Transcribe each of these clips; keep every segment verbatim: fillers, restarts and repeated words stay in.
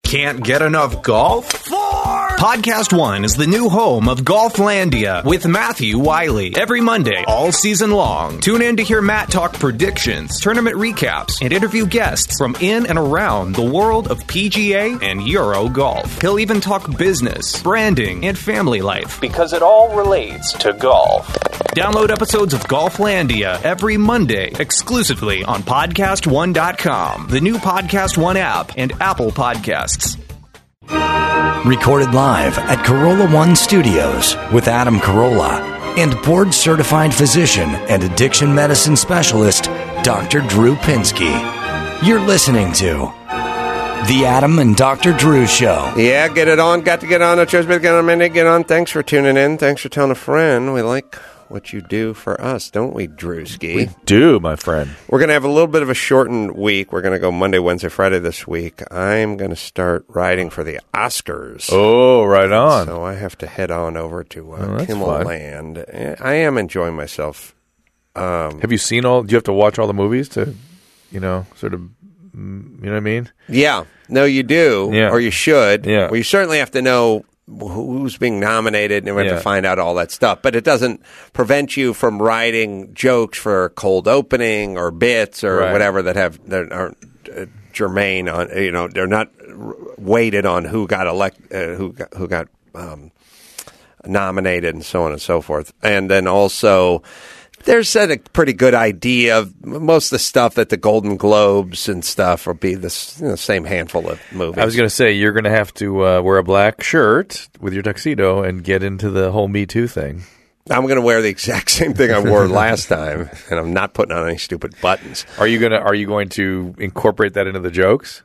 Can't get enough golf? Four! Podcast One is the new home of Golflandia with Matthew Wiley. Every Monday, all season long. Tune in to hear Matt talk predictions, tournament recaps, and interview guests from in and around the world of P G A and Euro golf. He'll even talk business, branding, and family life, because it all relates to golf. Download episodes of Golflandia every Monday exclusively on podcast one dot com, the new Podcast One app, and Apple Podcasts. Recorded live at Corolla One Studios with Adam Carolla and board-certified physician and addiction medicine specialist, Doctor Drew Pinsky. You're listening to The Adam and Doctor Drew Show. Yeah, get it on. Got to get on. Get on a minute. Get on. Thanks for tuning in. Thanks for telling a friend. We like what you do for us, don't we, Drewski? We do, my friend. We're going to have a little bit of a shortened week. We're going to go Monday, Wednesday, Friday this week. I'm going to start writing for the Oscars. Oh, right on. So I have to head on over to uh, oh, Kimmelland. I am enjoying myself. Um, have you seen all? Do you have to watch all the movies to, you know, sort of, you know what I mean? Yeah. No, you do. Yeah. Or you should. Yeah. Well, you certainly have to know who's being nominated, and we have yeah. to find out all that stuff. But it doesn't prevent you from writing jokes for cold opening or bits or right. whatever that have that aren't uh, germane on. You know, they're not weighted on who got elect, uh, who got, who got um, nominated, and so on and so forth. And then also, there's a pretty good idea of most of the stuff that the Golden Globes and stuff will be the you know, same handful of movies. I was going to say, you're going to have to uh, wear a black shirt with your tuxedo and get into the whole Me Too thing. I'm going to wear the exact same thing I wore last time, and I'm not putting on any stupid buttons. Are you going to Are you going to incorporate that into the jokes?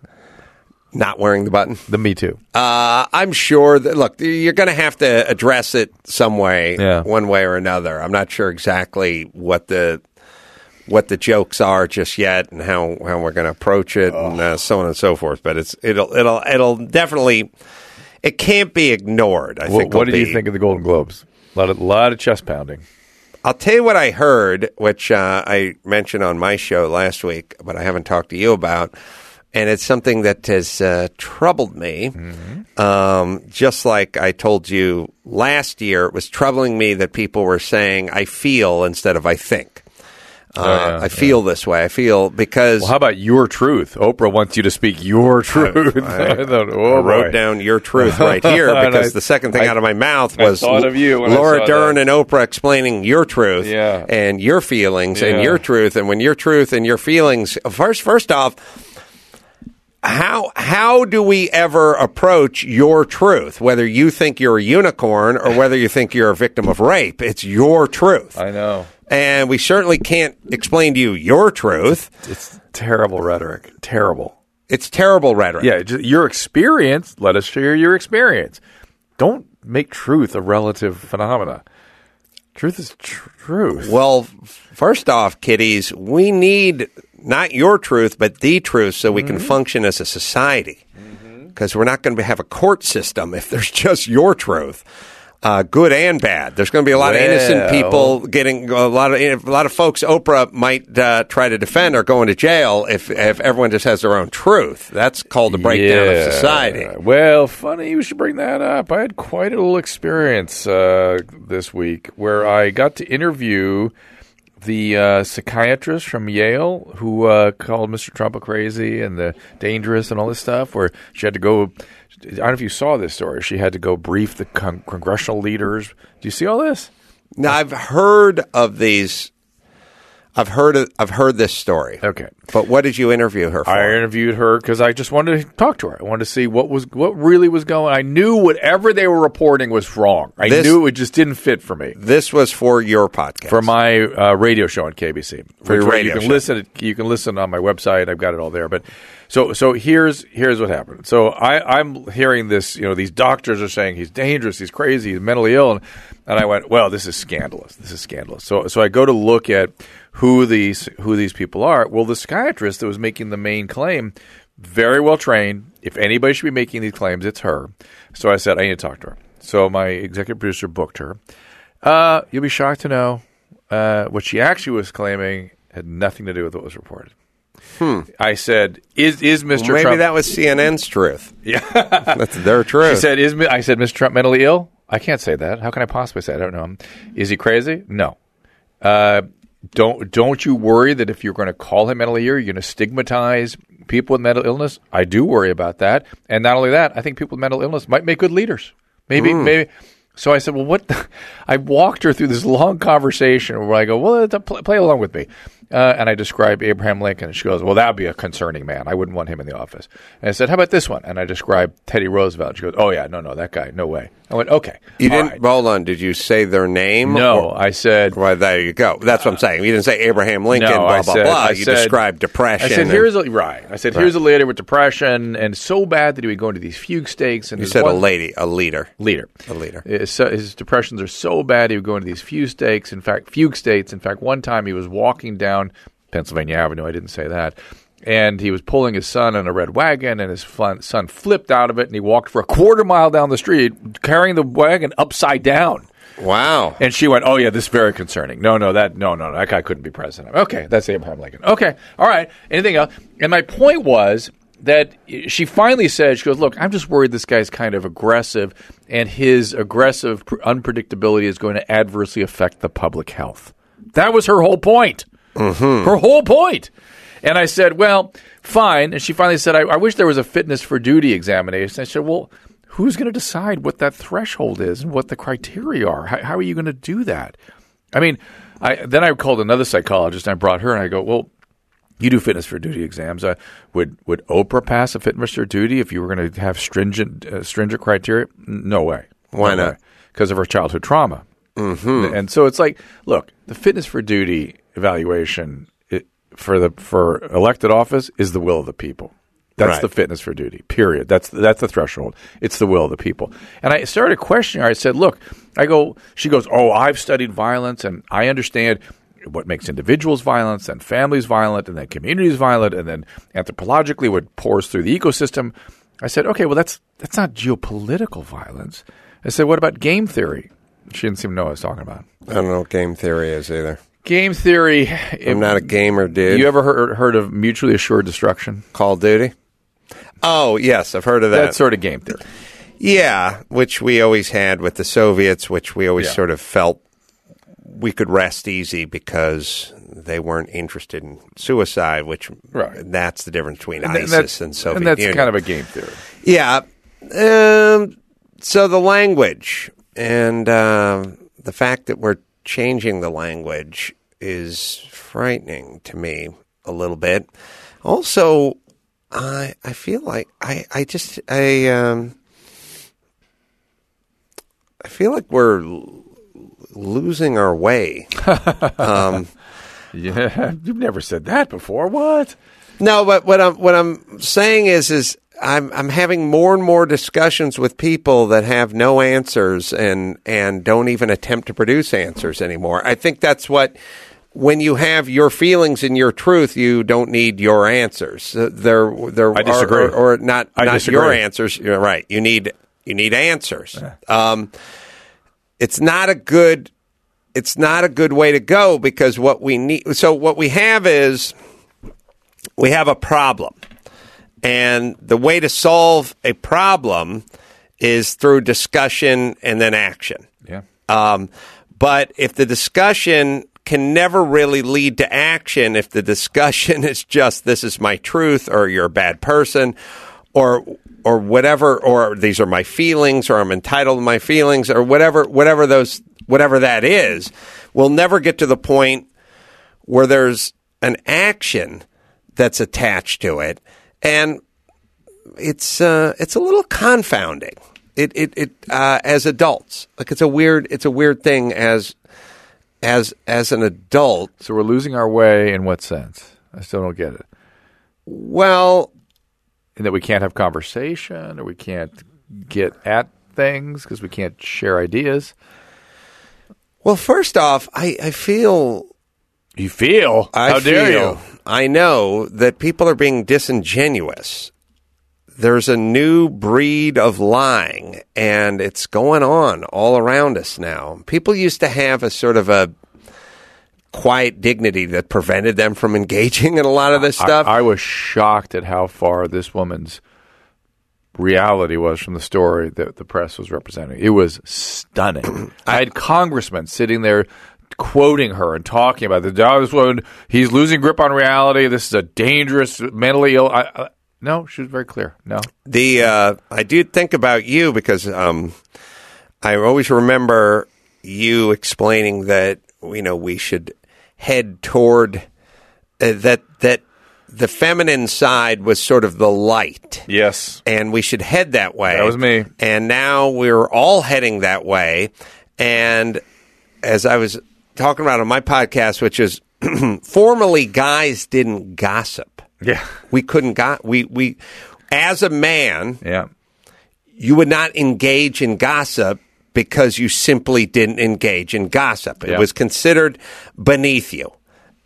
Not wearing the button? The Me Too. Uh, I'm sure that, look, you're going to have to address it some way, yeah. one way or another. I'm not sure exactly what the what the jokes are just yet and how, how we're going to approach it oh. and uh, so on and so forth. But it's it'll it'll it'll definitely, it can't be ignored, I well, think. What did be. you think of the Golden Globes? A lot of, lot of chest pounding. I'll tell you what I heard, which uh, I mentioned on my show last week, but I haven't talked to you about. And it's something that has uh, troubled me, mm-hmm. um, just like I told you last year. It was troubling me that people were saying, I feel instead of I think. Uh, oh, yeah, I feel yeah. this way. I feel because... Well, how about your truth? Oprah wants you to speak your truth. I, I, I, thought, oh, I wrote down your truth right here because I, the second thing I, out of my mouth was I of you Laura Dern that. and Oprah explaining your truth yeah. and your feelings yeah. and your truth. And when your truth and your feelings... First, first off... How how do we ever approach your truth, whether you think you're a unicorn or whether you think you're a victim of rape? It's your truth. I know. And we certainly can't explain to you your truth. It's terrible rhetoric. Terrible. It's terrible rhetoric. Yeah, just your experience, let us share your experience. Don't make truth a relative phenomena. Truth is tr- truth. Well, first off, kiddies, we need... not your truth, but the truth, so we mm-hmm. can function as a society. Because mm-hmm. we're not going to have a court system if there's just your truth, uh, good and bad. There's going to be a lot well. of innocent people getting a lot of a lot of folks. Oprah might uh, try to defend or go into jail if if everyone just has their own truth. That's called the breakdown yeah. of society. Well, funny you should bring that up. I had quite a little experience uh, this week where I got to interview the uh, psychiatrist from Yale who uh, called Mister Trump a crazy and the dangerous and all this stuff, where she had to go, I don't know if you saw this story, she had to go brief the con- congressional leaders. Do you see all this? Now, I've heard of these. I've heard of, I've heard this story. Okay. But what did you interview her for? I interviewed her because I just wanted to talk to her. I wanted to see what was what really was going on. I knew whatever they were reporting was wrong. I this, knew it just didn't fit for me. This was for your podcast. For my uh, radio show on K B C. For your radio you can show. Listen, you can listen on my website. I've got it all there. But so so here's here's what happened. So I, I'm hearing this, you know, these doctors are saying he's dangerous, he's crazy, he's mentally ill. And, and I went, well, this is scandalous. This is scandalous. So so I go to look at who these who these people are. Well, the psychiatrist that was making the main claim, very well trained. If anybody should be making these claims, it's her. So I said, I need to talk to her. So my executive producer booked her. Uh, you'll be shocked to know uh, what she actually was claiming had nothing to do with what was reported. Hmm. I said, "Is is Mister Maybe Trump?" that was C N N's truth. Yeah, that's their truth. She said, "Is Mi-" I said, Mister Trump mentally ill?" I can't say that. How can I possibly say? I don't know. Is he crazy? No. Uh, don't don't you worry that if you're going to call him mentally ill, you're going to stigmatize people with mental illness? I do worry about that. And not only that, I think people with mental illness might make good leaders. Maybe mm. maybe. So I said, well, what? The? I walked her through this long conversation where I go, well, play, play along with me. Uh, and I described Abraham Lincoln. And she goes, well, that would be a concerning man. I wouldn't want him in the office. And I said, how about this one? And I described Teddy Roosevelt. She goes, oh, yeah, no, no, that guy, no way. I went, okay. You didn't, right. Hold on, did you say their name? No, or, I said. Well, there you go. That's what I'm saying. You didn't say Abraham Lincoln, no, blah, I blah, said, blah. I You said, described depression. I said, and, here's a, right. I said, here's right. a leader with depression, and so bad that he would go into these fugue states. And you said one, a lady, a leader. Leader. A leader. His, his depressions are so bad he would go into these fugue states. In fact, fugue states. In fact, one time he was walking down Pennsylvania Avenue. I didn't say that. And he was pulling his son in a red wagon, and his son flipped out of it, and he walked for a quarter mile down the street carrying the wagon upside down. Wow. And she went, oh, yeah, this is very concerning. No, no, that no, no, that guy couldn't be president. Okay, that's Abraham Lincoln. Okay, all right. Anything else? And my point was that she finally said, she goes, look, I'm just worried this guy's kind of aggressive, and his aggressive unpredictability is going to adversely affect the public health. That was her whole point. Mm-hmm. Her whole point. And I said, well, fine. And she finally said, I, I wish there was a fitness for duty examination. I said, well, who's going to decide what that threshold is and what the criteria are? How, how are you going to do that? I mean, I, then I called another psychologist, and I brought her, and I go, well, you do fitness for duty exams. Uh, would would Oprah pass a fitness for duty if you were going to have stringent uh, stringent criteria? No way. Why no not? Because of her childhood trauma. Mm-hmm. And so it's like, look, the fitness for duty evaluation it, for the for elected office is the will of the people. That's right. the fitness for duty, period. That's that's the threshold. It's the will of the people. And I started questioning her. I said, look, I go, she goes, oh, I've studied violence, and I understand what makes individuals violent and families violent and then communities violent and then anthropologically what pours through the ecosystem. I said, okay, well, that's that's not geopolitical violence. I said, what about game theory? She didn't seem to know what I was talking about. I don't know what game theory is either. Game theory. I'm it, not a gamer, dude. You ever heard, heard of mutually assured destruction? Call of Duty? Oh, yes, I've heard of that. That's sort of game theory. Yeah, which we always had with the Soviets, which we always yeah. sort of felt we could rest easy because they weren't interested in suicide, which right. that's the difference between and ISIS and Soviet And that's Union. kind of a game theory. Yeah. Um, so the language and uh, the fact that we're changing the language is frightening to me a little bit. Also, I I feel like I, I just I um I feel like we're l- losing our way. um, yeah, you've never said that before. What? No, but what I'm what I'm saying is is I'm I'm having more and more discussions with people that have no answers and and don't even attempt to produce answers anymore. I think that's what. When you have your feelings and your truth, you don't need your answers. There, there I disagree. Are, or, or not, I not disagree. your answers. You're right. You need you need answers. Yeah. Um, it's not a good. It's not a good way to go because what we need. So what we have is we have a problem, and the way to solve a problem is through discussion and then action. Yeah. Um, but if the discussion can never really lead to action if the discussion is just this is my truth or you're a bad person or or whatever or these are my feelings or I'm entitled to my feelings or whatever whatever those whatever that is, we'll never get to the point where there's an action that's attached to it. And it's uh, it's a little confounding. It it it uh, as adults. Like it's a weird it's a weird thing as As as an adult. So we're losing our way in what sense? I still don't get it. Well, in that we can't have conversation or we can't get at things because we can't share ideas. Well, first off, I, I feel... You feel? I How dare feel, you? I know that people are being disingenuous. There's a new breed of lying, and it's going on all around us now. People used to have a sort of a quiet dignity that prevented them from engaging in a lot of this stuff. I, I was shocked at how far this woman's reality was from the story that the press was representing. It was stunning. I had congressmen sitting there quoting her and talking about the this woman. He's losing grip on reality. This is a dangerous, mentally ill. I, I, no, she was very clear. No, the uh, I do think about you because um, I always remember you explaining that you know we should head toward uh, that that. The feminine side was sort of the light. Yes. And we should head that way. That was me. And now we're all heading that way. And as I was talking about on my podcast, which is formerly guys didn't gossip. Yeah. We couldn't go- we we as a man, yeah. you would not engage in gossip because you simply didn't engage in gossip. It yeah. was considered beneath you.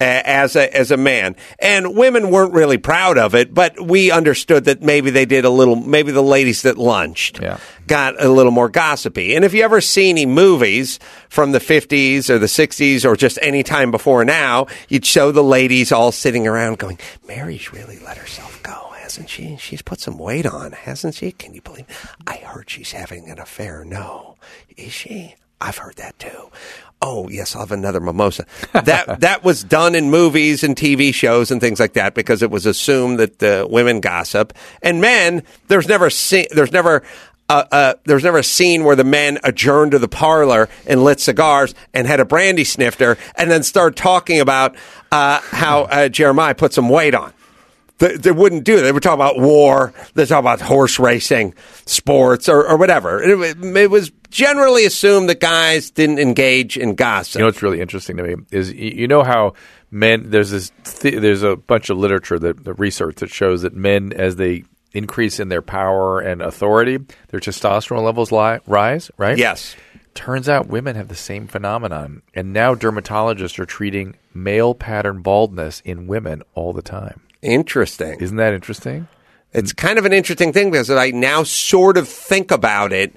As a as a man, and women weren't really proud of it, but we understood that maybe they did a little. Maybe the ladies that lunched yeah. got a little more gossipy. And if you ever see any movies from the fifties or the sixties or just any time before now, you'd show the ladies all sitting around going, "Mary's really let herself go, hasn't she? She's put some weight on, hasn't she? Can you believe? I heard she's having an affair. No, is she? I've heard that too." Oh, yes, I'll have another mimosa. That that was done in movies and T V shows and things like that because it was assumed that uh, women gossip. And men, there's never se- there's never uh, uh, there's never a scene where the men adjourned to the parlor and lit cigars and had a brandy snifter and then started talking about uh, how uh, Jeremiah put some weight on. They, they wouldn't do that. They would talk about war. They talk about horse racing, sports, or, or whatever. It, it was generally assumed that guys didn't engage in gossip. You know what's really interesting to me is you know how men there's this th- there's a bunch of literature that the research that shows that men as they increase in their power and authority, their testosterone levels li- rise, right? Yes. Turns out women have the same phenomenon, and now dermatologists are treating male pattern baldness in women all the time. Interesting. Isn't that interesting? It's kind of an interesting thing because I now sort of think about it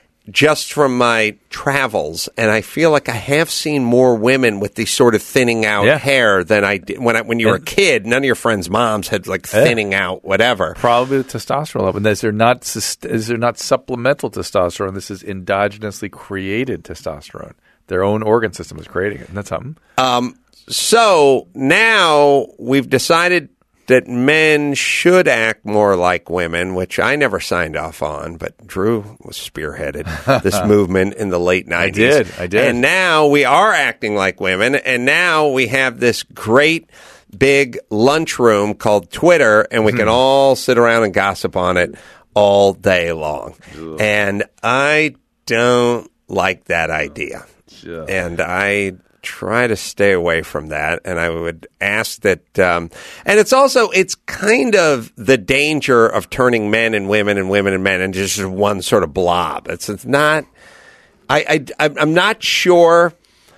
just from my travels, and I feel like I have seen more women with these sort of thinning out yeah. hair than I did when I, when you were a kid. None of your friends' moms had like thinning yeah. out whatever. Probably the testosterone level. And is there not is there not supplemental testosterone? This is endogenously created testosterone. Their own organ system is creating it. Isn't that something? Um. So now we've decided that men should act more like women, which I never signed off on, but Drew was spearheaded this movement in the late nineties. I did, I did. And now we are acting like women, and now we have this great big lunchroom called Twitter, and we can all sit around and gossip on it all day long. Ugh. And I don't like that idea. Yeah. And I try to stay away from that, and I would ask that um, and it's also it's kind of the danger of turning men and women and women and men into just one sort of blob. It's, it's not I, I I'm not sure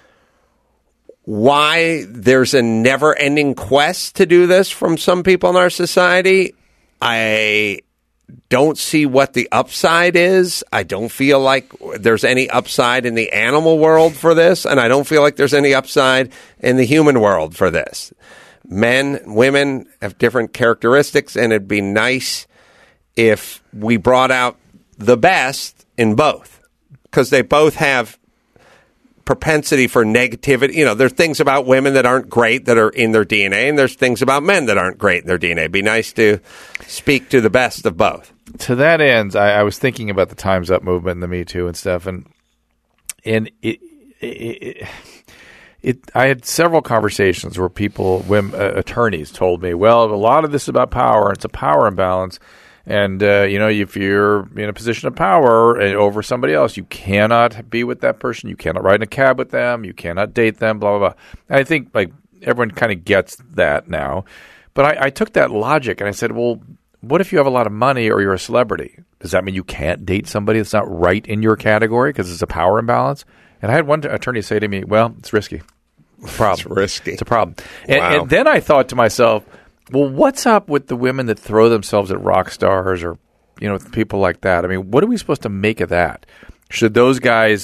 why there's a never-ending quest to do this from some people in our society. I don't see what the upside is. I don't feel like there's any upside in the animal world for this, and I don't feel like there's any upside in the human world for this. Men, women have different characteristics, and it'd be nice if we brought out the best in both, because they both have propensity for negativity. You know, there's things about women that aren't great that are in their D N A, and there's things about men that aren't great in their D N A. It'd be nice to speak to the best of both. To that end, I, I was thinking about the Time's Up movement and the Me Too and stuff, and and it, it, it, it I had several conversations where people, women, uh, attorneys, told me, well, a lot of this is about power. It's a power imbalance. And, uh, you know, if you're in a position of power over somebody else, you cannot be with that person. You cannot ride in a cab with them. You cannot date them, blah, blah, blah. And I think, like, everyone kind of gets that now. But I, I took that logic and I said, well, what if you have a lot of money or you're a celebrity? Does that mean you can't date somebody that's not right in your category because it's a power imbalance? And I had one attorney say to me, well, it's risky. It's a problem. It's risky. It's a problem. And, Wow. and then I thought to myself, well, what's up with the women that throw themselves at rock stars or, you know, people like that? I mean, what are we supposed to make of that? Should those guys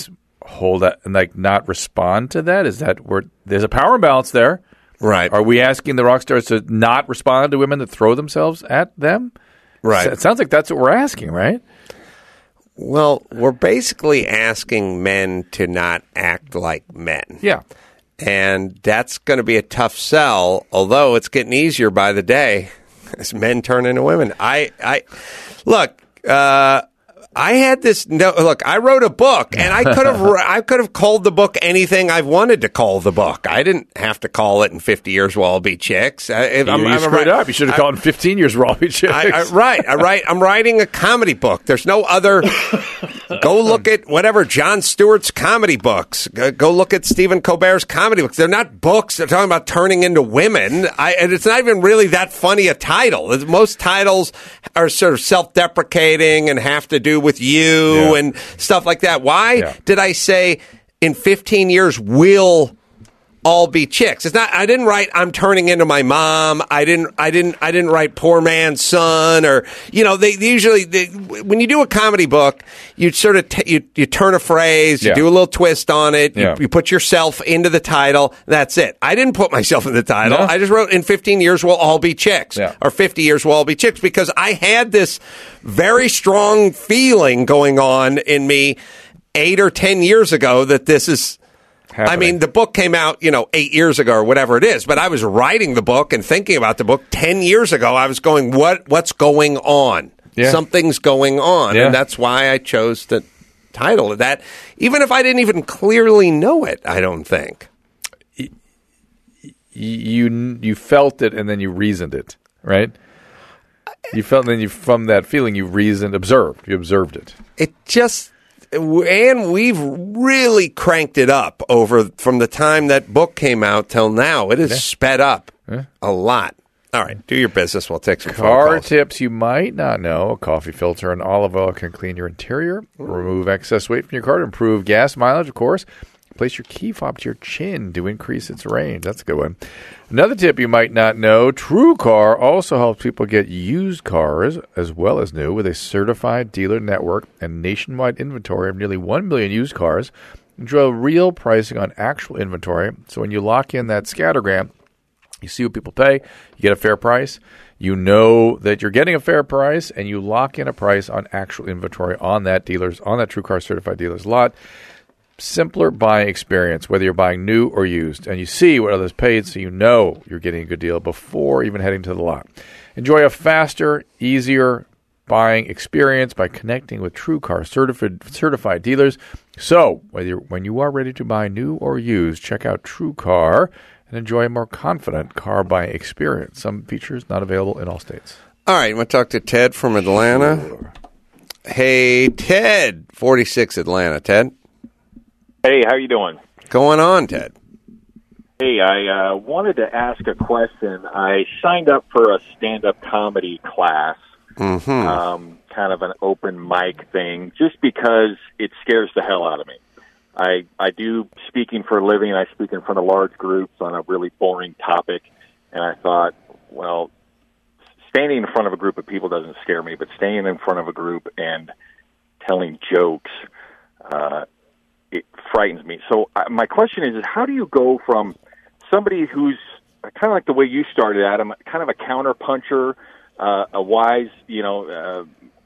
hold that and like not respond to that? Is that where there's a power imbalance there? Right. Are we asking the rock stars to not respond to women that throw themselves at them? Right. It sounds like that's what we're asking, right? Well, we're basically asking men to not act like men. Yeah. And that's going to be a tough sell, although it's getting easier by the day as men turn into women. I, I look, uh, I had this. No, look, I wrote a book, and I could have. I could have called the book anything I've wanted to call the book. I didn't have to call it "In fifty Years We'll All Be Chicks." I, you I'm, you I'm screwed a, up. You should have called it "In fifteen Years We'll All Be Chicks." I, I, right, I write. I'm writing a comedy book. There's no other. Go look at whatever Jon Stewart's comedy books. Go, go look at Stephen Colbert's comedy books. They're not books. They're talking about turning into women. I, and it's not even really that funny a title. Most titles are sort of self-deprecating and have to do with you yeah. and stuff like that. Why yeah. did I say in fifteen years we'll all be chicks? It's not. I didn't write I'm turning into my mom. I didn't. I didn't. I didn't write poor man's son. Or you know, they, they usually they, when you do a comedy book, you sort of t- you you turn a phrase, you yeah. do a little twist on it, you, yeah. you put yourself into the title. That's it. I didn't put myself in the title. No. I just wrote in fifteen years we'll all be chicks, yeah. or fifty years we'll all be chicks, because I had this very strong feeling going on in me eight or ten years ago that this is. Happening. I mean, the book came out, you know, eight years ago or whatever it is, but I was writing the book and thinking about the book ten years ago. I was going, what, what's going on? Yeah. Something's going on. Yeah. And that's why I chose the title of that, even if I didn't even clearly know it, I don't think. You, you felt it and then you reasoned it, right? You felt, and then you, from that feeling, you reasoned, observed. You observed it. It just... And we've really cranked it up over from the time that book came out till now. It has yeah. sped up yeah. a lot. All right, do your business. We'll take some car phone calls. tips you might not know. A coffee filter and olive oil can clean your interior, Ooh. remove excess weight from your car, improve gas mileage, of course. Place your key fob to your chin to increase its range. That's a good one. Another tip you might not know, TrueCar also helps people get used cars as well as new with a certified dealer network and nationwide inventory of nearly one million used cars. Enjoy real pricing on actual inventory. So when you lock in that scattergram, you see what people pay, you get a fair price. You know that you're getting a fair price, and you lock in a price on actual inventory on that dealer's, on that TrueCar certified dealer's lot. Simpler buying experience, whether you're buying new or used, and you see what others paid, so you know you're getting a good deal before even heading to the lot. Enjoy a faster, easier buying experience by connecting with TrueCar certified certified dealers. So, whether you're, when you are ready to buy new or used, check out TrueCar and enjoy a more confident car buying experience. Some features not available in all states. All right, I'm going to talk to Ted from Atlanta. Sure. Hey, Ted, forty-six Atlanta. Ted? Hey, how you doing? Going on, Ted? Hey, I uh, wanted to ask a question. I signed up for a stand-up comedy class, mm-hmm. um, kind of an open mic thing, just because it scares the hell out of me. I I do speaking for a living. I speak in front of large groups on a really boring topic, and I thought, well, standing in front of a group of people doesn't scare me, but staying in front of a group and telling jokes, uh, it frightens me. So uh, my question is, is, how do you go from somebody who's kind of like the way you started, Adam, kind of a counterpuncher, uh, a wise, you know, uh,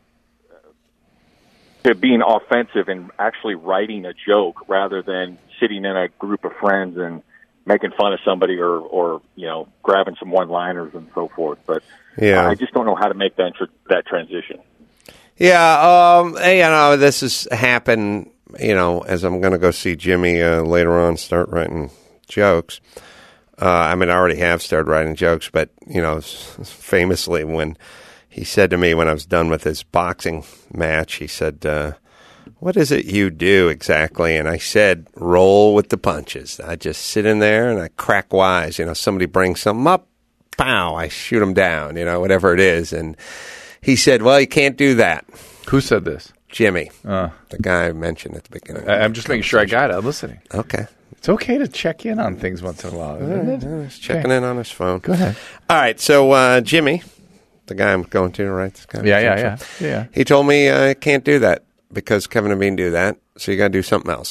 to being offensive and actually writing a joke rather than sitting in a group of friends and making fun of somebody or, or you know, grabbing some one-liners and so forth. But yeah. I just don't know how to make that, that transition. Yeah, um, you know, this has happened, you know, as I'm going to go see Jimmy uh, later on start writing jokes. Uh, I mean, I already have started writing jokes, but, you know, famously when he said to me when I was done with his boxing match, he said, uh, what is it you do exactly? And I said, roll with the punches. I just sit in there and I crack wise. You know, somebody brings something up, pow, I shoot them down, you know, whatever it is. And he said, well, you can't do that. Who said this? Jimmy, uh, the guy I mentioned at the beginning. I, I'm just making sure I got it. I'm listening. Okay. It's okay to check in on things once in a while, isn't yeah, it? Yeah, he's checking okay. in on his phone. Go ahead. All right, so uh, Jimmy, the guy I'm going to, right? This guy yeah, yeah, yeah, yeah. He told me I uh, can't do that because Kevin and Bean do that, so you got to do something else.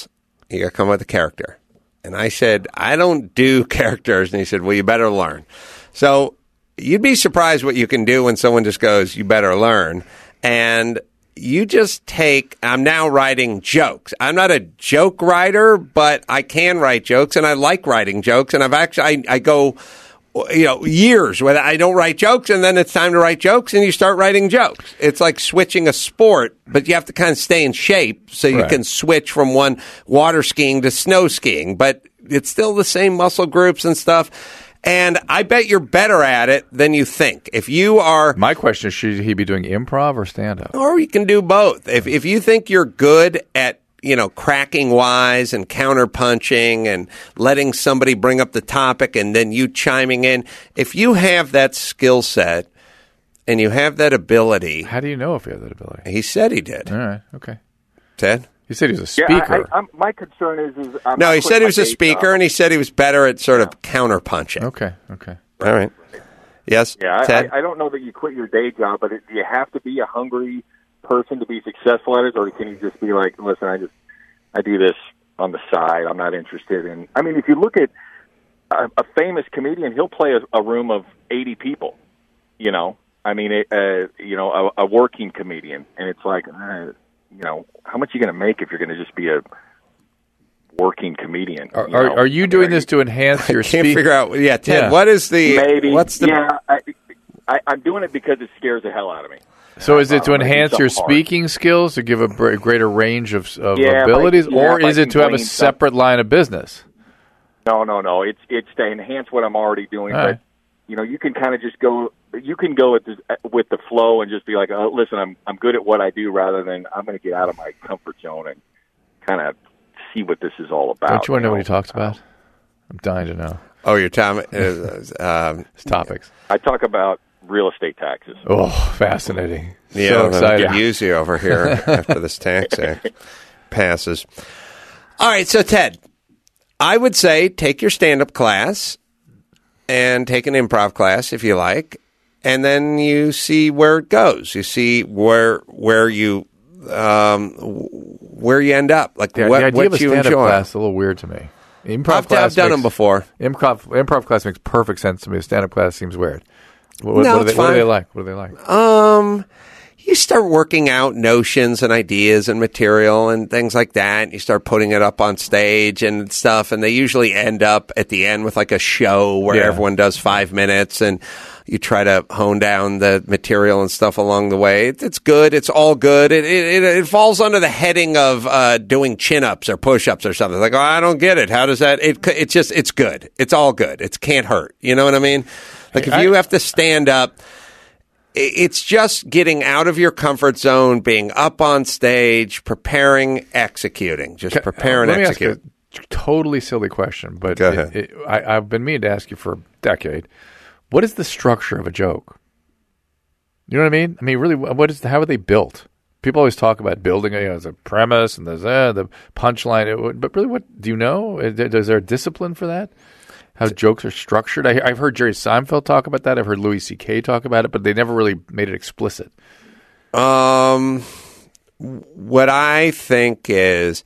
You got to come up with a character. And I said, I don't do characters. And he said, well, you better learn. So you'd be surprised what you can do when someone just goes, you better learn. And you just take, I'm now writing jokes. I'm not a joke writer, but I can write jokes, and I like writing jokes. And I've actually, I, I go, you know, years where I don't write jokes, and then it's time to write jokes, and you start writing jokes. It's like switching a sport, but you have to kind of stay in shape so you Right. can switch from one water skiing to snow skiing. But it's still the same muscle groups and stuff. And I bet you're better at it than you think. If you are... My question is, should he be doing improv or stand-up? Or you can do both. If if you think you're good at, you know, cracking wise and counterpunching and letting somebody bring up the topic and then you chiming in, if you have that skill set and you have that ability... How do you know if you have that ability? He said he did. All right, okay. Ted? He said he was a Yeah, speaker. I, I, I'm, my concern is, is I'm No, not he quitting said he my was a day speaker, job. and he said he was better at sort of counterpunching. okay, okay. All right. Yes, Yeah, I, Ted? I, I don't know that you quit your day job, but it, do you have to be a hungry person to be successful at it, or can you just be like, listen, I just I do this on the side. I'm not interested in. I mean, if you look at a, a famous comedian, he'll play a, a room of eighty people. You know, I mean, it, uh, you know, a, a working comedian, and it's like, uh, you know, how much are you going to make if you're going to just be a working comedian? Are, you are, know? are you I mean, doing are this you- to enhance your I can't speak? figure out. Yeah, Ted, Yeah. what is the... Maybe. What's the... Yeah, I, I, I'm doing it because it scares the hell out of me. So is it to I'm gonna do enhance your something hard. speaking skills, to give a br- greater range of, of Yeah, abilities, if I- yeah, or if I is it can to have a glean separate line of business? No, no, no. It's it's to enhance what I'm already doing. All but right. you know, you can kind of just go. You can go with the, with the flow and just be like, oh, listen, I'm I'm good at what I do, rather than I'm going to get out of my comfort zone and kind of see what this is all about. Don't you want to know know what he talks about? I'm dying to know Oh, your time... Uh, um, his topics. I talk about real estate taxes. Oh, fascinating! Yeah, so I'm excited. gonna use you over here after this tax act passes. All right, so Ted, I would say take your stand-up class and take an improv class if you like, and then you see where it goes. You see where where you um, where you end up, like The, what, the idea what of a you stand-up enjoy. class is a little weird to me. Improv I've, class I've done makes, them before. Improv improv class makes perfect sense to me. A stand-up class seems weird. What, what, No, what, are it's they, what are they fine. like? What are they like? Um, you start working out notions and ideas and material and things like that. You start putting it up on stage and stuff, and they usually end up at the end with like a show where Yeah. everyone does five minutes and you try to hone down the material and stuff along the way. It, it's good. It's all good. It, it, it, it falls under the heading of uh, doing chin-ups or push-ups or something. Like, oh, I don't get it. How does that? It, it's just, it's good. It's all good. It can't hurt. You know what I mean? Like if I- you have to stand up, it's just getting out of your comfort zone, being up on stage, preparing, executing. Just prepare and Let me execute. ask a totally silly question, but Go it- ahead. it- I, I've been meaning to ask you for a decade. What is the structure of a joke? You know what I mean? I mean, really, what is the, how are they built? People always talk about building, you know, there's a premise and there's uh, the punchline. It- But really, what do you know? Is there, is there a discipline for that? How jokes are structured? I, I've heard Jerry Seinfeld talk about that. I've heard Louis C K talk about it, but they never really made it explicit. Um, what I think is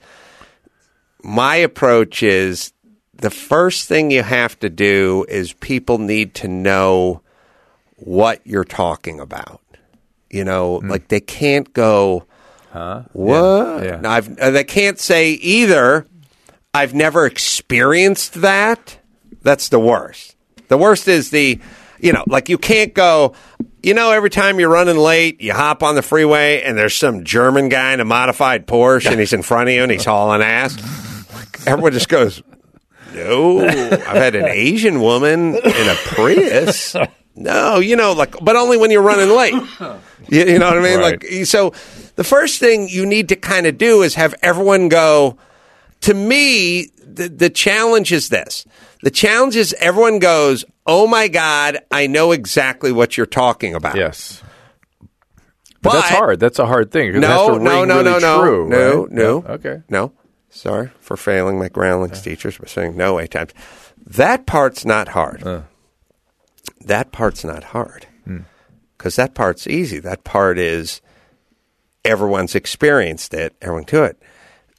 my approach is the first thing you have to do is people need to know what you're talking about. You know, like they can't go, huh? What? Yeah, yeah. No, I've, uh, they can't say either, I've never experienced that. That's the worst. The worst is the, you know, like you can't go, you know, every time you're running late, you hop on the freeway and there's some German guy in a modified Porsche and he's in front of you and he's hauling ass. Everyone just goes, no, I've had an Asian woman in a Prius. No, you know, like, but only when you're running late. You, you know what I mean? Right. Like, so the first thing you need to kind of do is have everyone go, to me, the, the challenge is this. The challenge is everyone goes, oh my God, I know exactly what you're talking about. Yes. But, But that's hard. That's a hard thing. 'cause it has No, to no, ring no, really no, no, true, no, right? no. Okay. No. Sorry for failing my Groundlings teachers by saying no eight times. That part's not hard. Uh. That part's not hard. Because that part's easy. That part is everyone's experienced it. Everyone to it.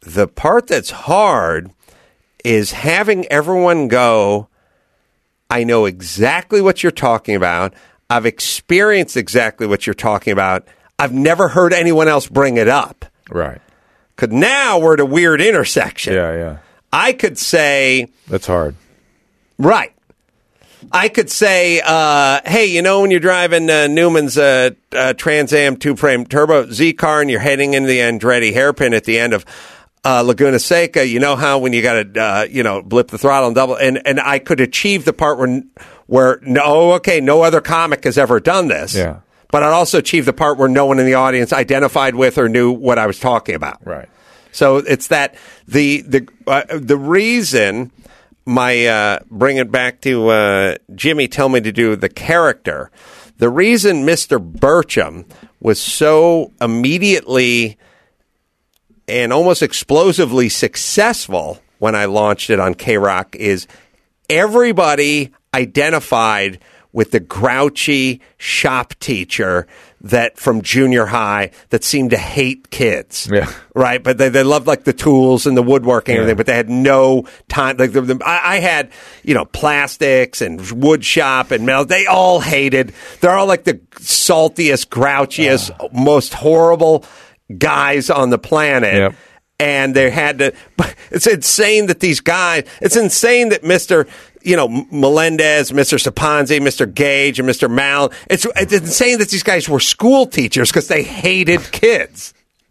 the part that's hard is having everyone go, I know exactly what you're talking about. I've experienced exactly what you're talking about. I've never heard anyone else bring it up. Right. Because now we're at a weird intersection. Yeah, yeah. I could say... That's hard. Right. I could say, uh, hey, you know when you're driving uh, Newman's uh, uh, Trans Am two-frame turbo Z car and you're heading into the Andretti hairpin at the end of uh, Laguna Seca, you know how when you got to, uh, you know, blip the throttle and double, and, and I could achieve the part where, where no, okay, no other comic has ever done this. Yeah. But I'd also achieve the part where no one in the audience identified with or knew what I was talking about. Right. So it's that the the uh, the reason my uh, bring it back to uh, Jimmy tell me to do the character. The reason Mister Burcham was so immediately and almost explosively successful when I launched it on K-Rock is everybody identified with the grouchy shop teacher that from junior high that seemed to hate kids. Yeah. Right? But they, they loved like the tools and the woodworking and Yeah. everything, but they had no time. Like the, the, I, I had, you know, plastics and wood shop and metal. They all hated. They're all like the saltiest, grouchiest, Ah. most horrible guys on the planet. Yep. And they had to, it's insane that these guys, it's insane that Mister, you know, Melendez, Mister Saponzi, Mister Gage, and Mister Mal, it's, it's insane that these guys were school teachers because they hated kids.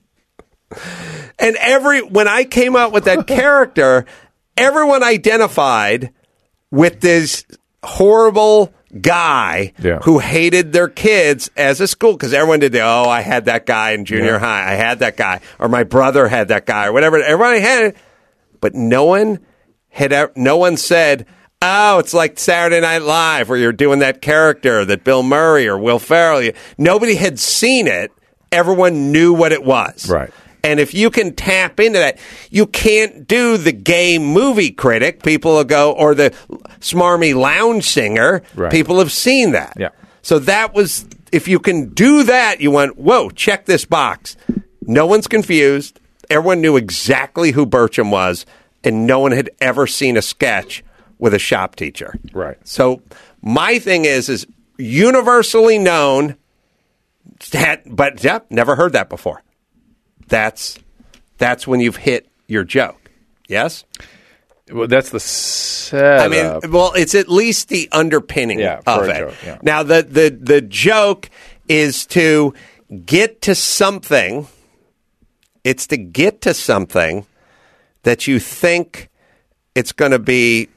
And every, when I came out with that character, everyone identified with this horrible guy Yeah. who hated their kids as a school because everyone did the, oh, I had that guy in junior Yeah. high. I had that guy. Or my brother had that guy or whatever. Everybody had it. But no one had ever, no one said, oh, it's like Saturday Night Live where you're doing that character that Bill Murray or Will Ferrell. Nobody had seen it. Everyone knew what it was. Right. And if you can tap into that, you can't do the gay movie critic. People will go, or the smarmy lounge singer. Right. People have seen that. Yeah. So that was, if you can do that, you went, whoa, check this box. No one's confused. Everyone knew exactly who Burcham was, and no one had ever seen a sketch with a shop teacher. Right. So my thing is, is universally known, that, but yep, never heard that before. That's that's when you've hit your joke. Yes? Well, that's the setup. I mean, well, it's at least the underpinning Yeah, of for a it. joke, yeah. Now, the, the, the joke is to get to something. It's to get to something that you think it's going to be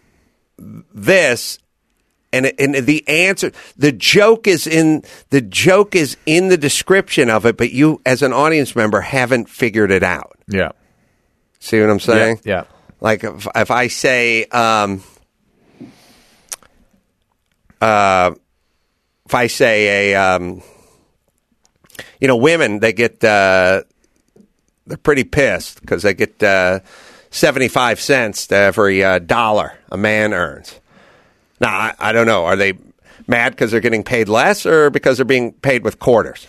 this. And, and the answer, the joke is in the joke is in the description of it, but you, as an audience member, haven't figured it out. yeah. See what I'm saying? Yeah. Like if, if I say, um, uh, if I say a, um, you know, women they get uh, they're pretty pissed because they get uh, seventy-five cents to every uh, dollar a man earns. Now, I, I don't know. Are they mad because they're getting paid less or because they're being paid with quarters?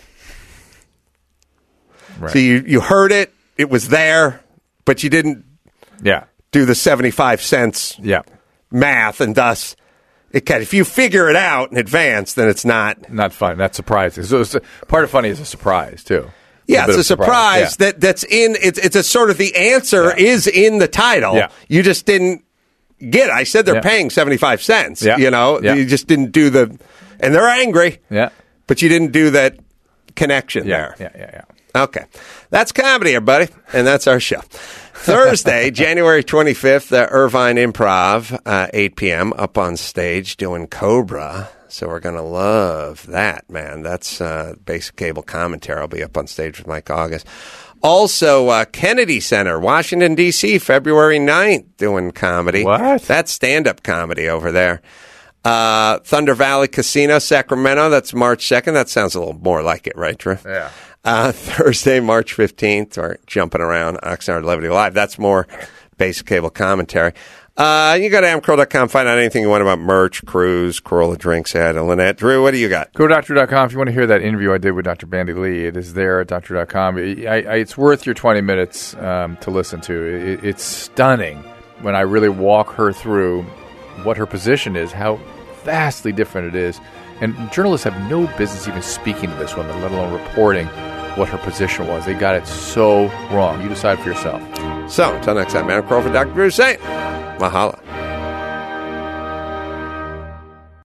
Right. So you, you heard it. It was there, but you didn't Yeah. do the seventy-five cents Yeah. math, and thus, it can, if you figure it out in advance, then it's not. Not fun. Not surprising. So it's, part of funny is a surprise too. Yeah, bit it's a of surprise, Yeah. that that's in. It's it's a sort of the answer Yeah. is in the title. Yeah. You just didn't get it. I said they're Yeah. paying seventy-five cents. Yeah. You know, Yeah. you just didn't do the, and they're angry. Yeah. But you didn't do that connection Yeah. there. Yeah. Yeah. Yeah. Okay. That's comedy, everybody. And that's our show. Thursday, January twenty-fifth, the Irvine Improv, uh, eight p.m., up on stage doing Cobra. So we're going to love that, man. That's uh, basic cable commentary. I'll be up on stage with Mike August. Also, uh, Kennedy Center, Washington, D C, February ninth, doing comedy. What? That's stand-up comedy over there. Uh, Thunder Valley Casino, Sacramento, that's March second. That sounds a little more like it, right, Drew? Yeah. Uh, Thursday, March fifteenth, or jumping around, Oxnard Levity Live. That's more basic cable commentary. Uh, you go to adam carolla dot com, find out anything you want about merch, cruise, Carolla Drinks Ad, and Lynette. Drew, what do you got? Go to doctor dot com if you want to hear that interview I did with Doctor Bandy Lee. It is there at doctor dot com. I, I, it's worth your twenty minutes um, to listen to. It, it's stunning when I really walk her through what her position is, how vastly different it is. And journalists have no business even speaking to this woman, let alone reporting what her position was. They got it so wrong. You decide for yourself. So, until next time, Adam Carolla for Doctor Drew saying, mahalo.